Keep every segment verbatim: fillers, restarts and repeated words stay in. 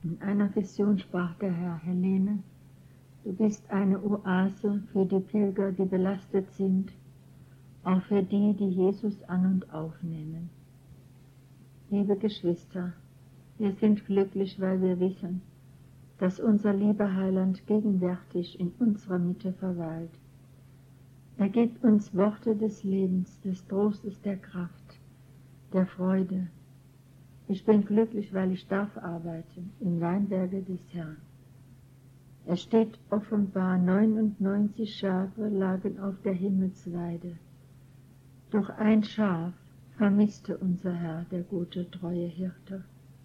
In einer Vision sprach der Herr: Helene, du bist eine Oase für die Pilger, die belastet sind, auch für die, die Jesus an- und aufnehmen. Liebe Geschwister, wir sind glücklich, weil wir wissen, dass unser lieber Heiland gegenwärtig in unserer Mitte verweilt. Er gibt uns Worte des Lebens, des Trostes, der Kraft, der Freude. Ich bin glücklich, weil ich darf arbeiten im Weinberge des Herrn. Es steht offenbar, neunundneunzig Schafe lagen auf der Himmelsweide. Doch ein Schaf vermisste unser Herr, der gute, treue Hirte.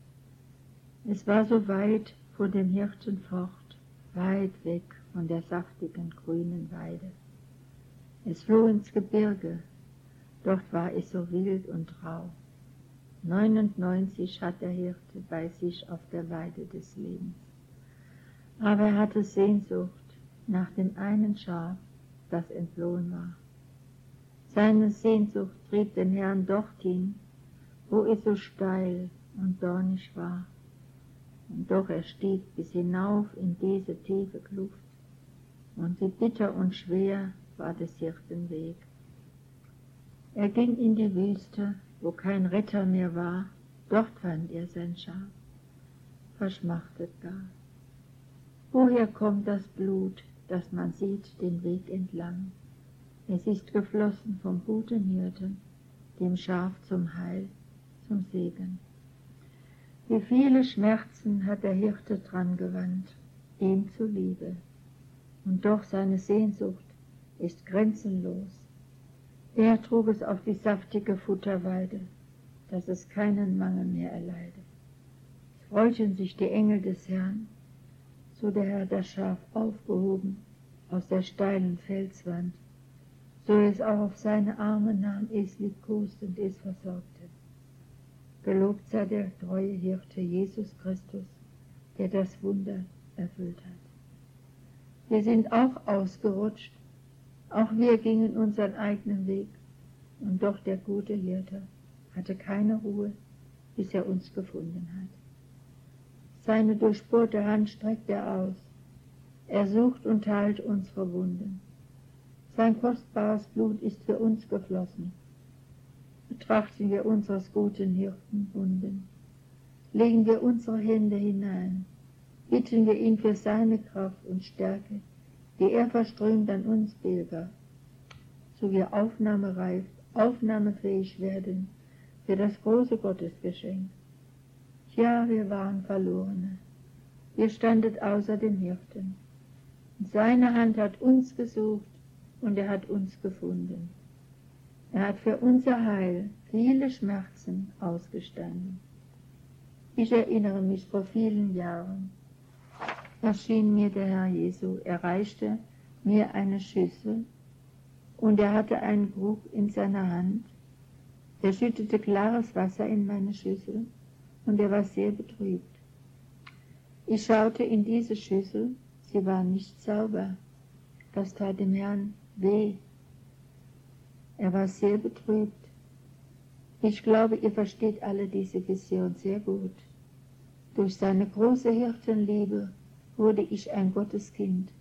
Es war so weit von dem Hirten fort, weit weg von der saftigen grünen Weide. Es floh ins Gebirge, dort war es so wild und rau. neunundneunzig hat der Hirte bei sich auf der Weide des Lebens. Aber er hatte Sehnsucht nach dem einen Schaf, das entflohen war. Seine Sehnsucht trieb den Herrn dorthin, wo es so steil und dornig war. Und doch er stieg bis hinauf in diese tiefe Kluft, und wie bitter und schwer war des Hirten Weg. Er ging in die Wüste, wo kein Retter mehr war, dort fand er sein Schaf, verschmachtet gar. Woher kommt das Blut, das man sieht den Weg entlang? Es ist geflossen vom guten Hirten, dem Schaf zum Heil, zum Segen. Wie viele Schmerzen hat der Hirte dran gewandt, ihm zuliebe, und doch seine Sehnsucht ist grenzenlos. Er trug es auf die saftige Futterweide, dass es keinen Mangel mehr erleide. Es freuten sich die Engel des Herrn, so der Herr das Schaf aufgehoben aus der steilen Felswand, so es auch auf seine Arme nahm, es liebkost und es versorgte. Gelobt sei der treue Hirte Jesus Christus, der das Wunder erfüllt hat. Wir sind auch ausgerutscht, auch wir gingen unseren eigenen Weg, und doch der gute Hirte hatte keine Ruhe, bis er uns gefunden hat. Seine durchbohrte Hand streckt er aus, er sucht und heilt unsere Wunden. Sein kostbares Blut ist für uns geflossen. Betrachten wir unseres guten Hirten Wunden, legen wir unsere Hände hinein, bitten wir ihn für seine Kraft und Stärke, die er verströmt an uns Pilger, so wir aufnahmereif, aufnahmefähig werden für das große Gottesgeschenk. Ja, wir waren Verlorene, wir standen außer dem Hirten. Und seine Hand hat uns gesucht und er hat uns gefunden. Er hat für unser Heil viele Schmerzen ausgestanden. Ich erinnere mich, vor vielen Jahren erschien mir der Herr Jesu, er reichte mir eine Schüssel und er hatte einen Krug in seiner Hand. Er schüttete klares Wasser in meine Schüssel und er war sehr betrübt. Ich schaute in diese Schüssel, sie war nicht sauber. Das tat dem Herrn weh. Er war sehr betrübt. Ich glaube, ihr versteht alle diese Vision sehr gut. Durch seine große Hirtenliebe wurde ich ein Gotteskind.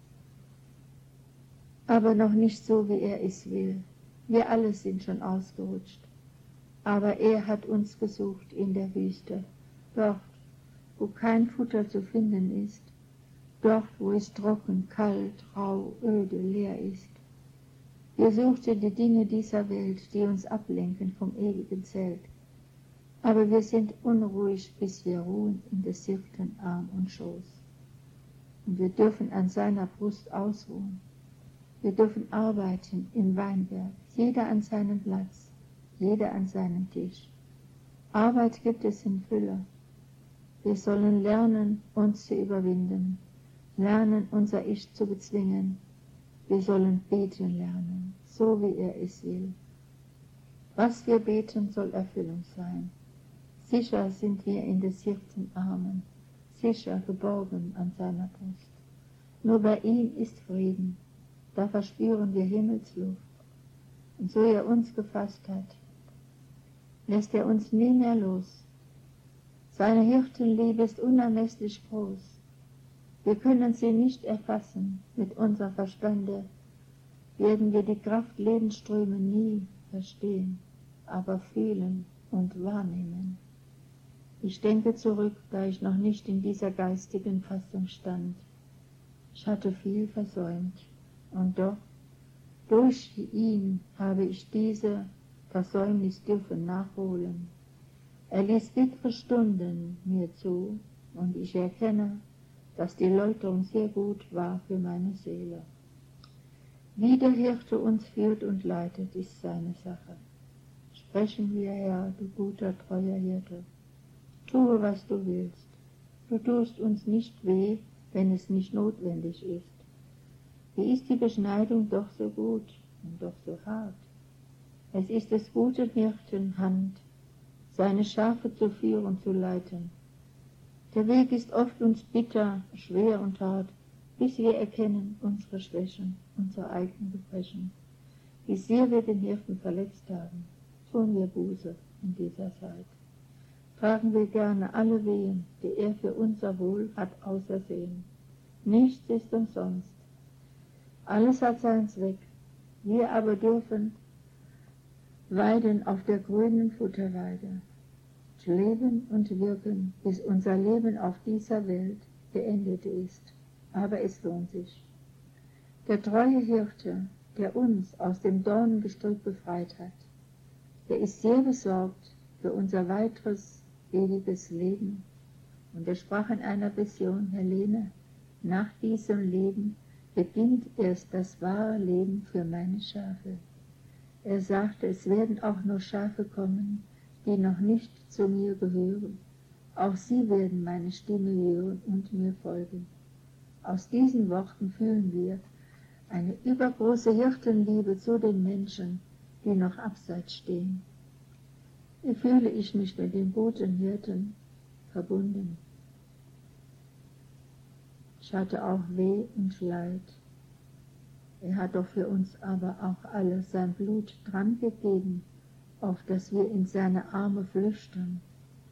Aber noch nicht so, wie er es will. Wir alle sind schon ausgerutscht. Aber er hat uns gesucht in der Wüste, dort, wo kein Futter zu finden ist, dort, wo es trocken, kalt, rau, öde, leer ist. Wir suchten die Dinge dieser Welt, die uns ablenken vom ewigen Zelt. Aber wir sind unruhig, bis wir ruhen in des Hirten Arm und Schoß. Und wir dürfen an seiner Brust ausruhen. Wir dürfen arbeiten im Weinberg, jeder an seinem Platz, jeder an seinem Tisch. Arbeit gibt es in Fülle. Wir sollen lernen, uns zu überwinden, lernen, unser Ich zu bezwingen. Wir sollen beten lernen, so wie er es will. Was wir beten, soll Erfüllung sein. Sicher sind wir in des Hirten Armen, sicher geborgen an seiner Brust. Nur bei ihm ist Frieden, da verspüren wir Himmelsluft. Und so er uns gefasst hat, lässt er uns nie mehr los. Seine Hirtenliebe ist unermesslich groß. Wir können sie nicht erfassen mit unserem Verstande, werden wir die Kraft Lebensströme nie verstehen, aber fühlen und wahrnehmen. Ich denke zurück, da ich noch nicht in dieser geistigen Fassung stand. Ich hatte viel versäumt, und doch, durch ihn habe ich diese Versäumnis dürfen nachholen. Er ließ bittere Stunden mir zu, und ich erkenne, dass die Läuterung sehr gut war für meine Seele. Wie der Hirte uns führt und leitet, ist seine Sache. Sprechen wir, Herr, du guter, treuer Hirte. Tue, was du willst. Du tust uns nicht weh, wenn es nicht notwendig ist. Wie ist die Beschneidung doch so gut und doch so hart? Es ist des guten Hirten Hand, seine Schafe zu führen, zu leiten. Der Weg ist oft uns bitter, schwer und hart, bis wir erkennen unsere Schwächen, unsere eigenen Gebrechen. Wie sehr wir den Hirten verletzt haben, tun wir Buße in dieser Zeit. Tragen wir gerne alle Wehen, die er für unser Wohl hat ausersehen. Nichts ist umsonst. Alles hat seinen Zweck. Wir aber dürfen weiden auf der grünen Futterweide. Leben und wirken, bis unser Leben auf dieser Welt beendet ist. Aber es lohnt sich. Der treue Hirte, der uns aus dem Dornengestrüpp befreit hat, der ist sehr besorgt für unser weiteres ewiges Leben. Und er sprach in einer Vision, Helene, nach diesem Leben beginnt erst das wahre Leben für meine Schafe. Er sagte, es werden auch nur Schafe kommen, die noch nicht zu mir gehören. Auch sie werden meine Stimme hören und mir folgen. Aus diesen Worten fühlen wir eine übergroße Hirtenliebe zu den Menschen, die noch abseits stehen. Hier fühle ich mich mit dem guten Hirten verbunden. Ich hatte auch Weh und Leid. Er hat doch für uns aber auch alle sein Blut dran gegeben, auf dass wir in seine Arme flüchten.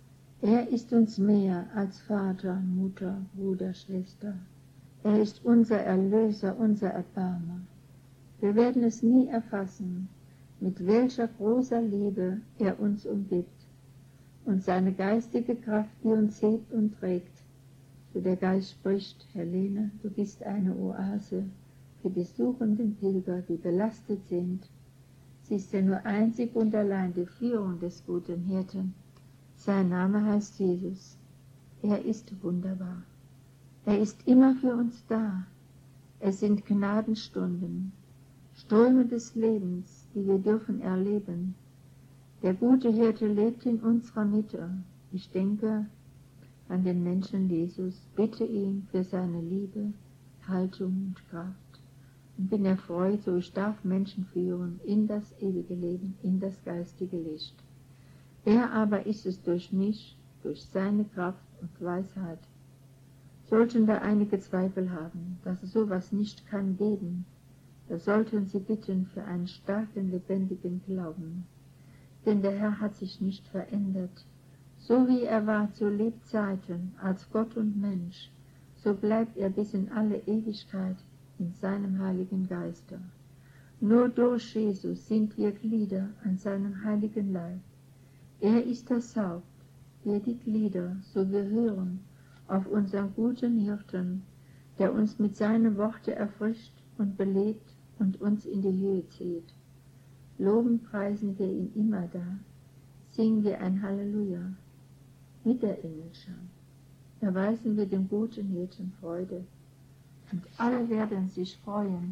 Er ist uns mehr als Vater, Mutter, Bruder, Schwester. Er ist unser Erlöser, unser Erbarmer. Wir werden es nie erfassen, mit welcher großer Liebe er uns umgibt und seine geistige Kraft, die uns hebt und trägt. So der Geist spricht, Helene, du bist eine Oase für die suchenden Pilger, die belastet sind. Sie ist ja nur einzig und allein die Führung des guten Hirten. Sein Name heißt Jesus. Er ist wunderbar. Er ist immer für uns da. Es sind Gnadenstunden, Ströme des Lebens, die wir dürfen erleben. Der gute Hirte lebt in unserer Mitte. Ich denke an den Menschen Jesus, bitte ihn für seine Liebe, Haltung und Kraft. Und bin erfreut, so ich darf Menschen führen in das ewige Leben, in das geistige Licht. Er aber ist es durch mich, durch seine Kraft und Weisheit. Sollten da einige Zweifel haben, dass es sowas nicht kann geben, da sollten sie bitten für einen starken, lebendigen Glauben. Denn der Herr hat sich nicht verändert. So wie er war zu Lebzeiten als Gott und Mensch, so bleibt er bis in alle Ewigkeit in seinem Heiligen Geiste. Nur durch Jesus sind wir Glieder an seinem heiligen Leib. Er ist das Haupt, wir die Glieder, so wir hören auf unseren guten Hirten, der uns mit seinen Worten erfrischt und belebt und uns in die Höhe zieht. Loben, preisen wir ihn immer da, singen wir ein Halleluja mit der Engelschar. Erweisen wir dem guten Hirten Freude. Und alle werden sich freuen,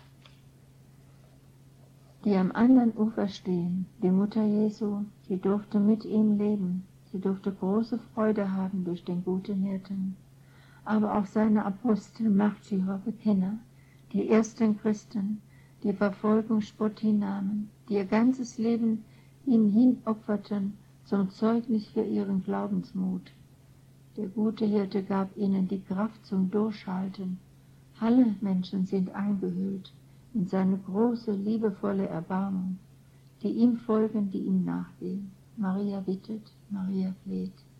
die am anderen Ufer stehen. Die Mutter Jesu, sie durfte mit ihm leben. Sie durfte große Freude haben durch den guten Hirten. Aber auch seine Apostel, Märtyrer, Bekenner, die ersten Christen, die Verfolgung Spott hinnahmen, die ihr ganzes Leben ihm hinopferten zum Zeugnis für ihren Glaubensmut. Der gute Hirte gab ihnen die Kraft zum Durchhalten. Alle Menschen sind eingehüllt in seine große, liebevolle Erbarmung, die ihm folgen, die ihm nachgehen. Maria bittet, Maria fleht.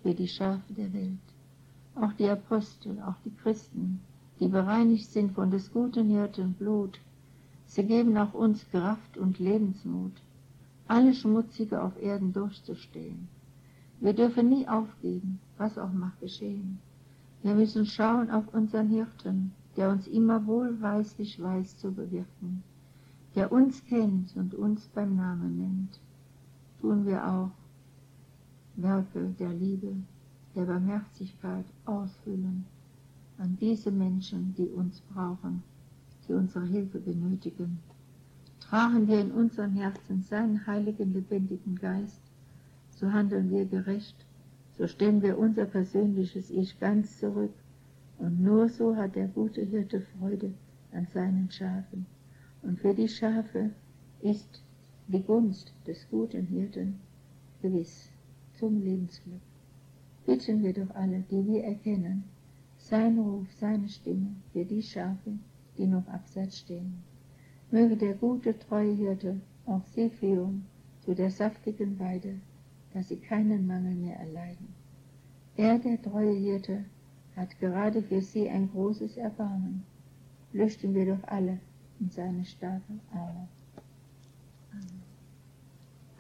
für die Schafe der Welt. Auch die Apostel, auch die Christen, die bereinigt sind von des guten Hirten Blut, sie geben auch uns Kraft und Lebensmut, alle Schmutzige auf Erden durchzustehen. Wir dürfen nie aufgeben, was auch mag geschehen. Wir müssen schauen auf unseren Hirten, der uns immer wohlweislich weiß zu bewirten, der uns kennt und uns beim Namen nennt. Tun wir auch Werke der Liebe, der Barmherzigkeit ausfüllen an diese Menschen, die uns brauchen, die unsere Hilfe benötigen. Tragen wir in unseren Herzen seinen heiligen, lebendigen Geist, so handeln wir gerecht, so stellen wir unser persönliches Ich ganz zurück, und nur so hat der gute Hirte Freude an seinen Schafen. Und für die Schafe ist die Gunst des guten Hirten gewiss zum Lebensglück. Bitten wir doch alle, die wir erkennen, sein Ruf, seine Stimme für die Schafe, die noch abseits stehen. Möge der gute, treue Hirte auch sie führen zu der saftigen Weide, dass sie keinen Mangel mehr erleiden. Er, der treue Hirte, hat gerade für sie ein großes Erbarmen. Flüchten wir doch alle in seine starken Arme.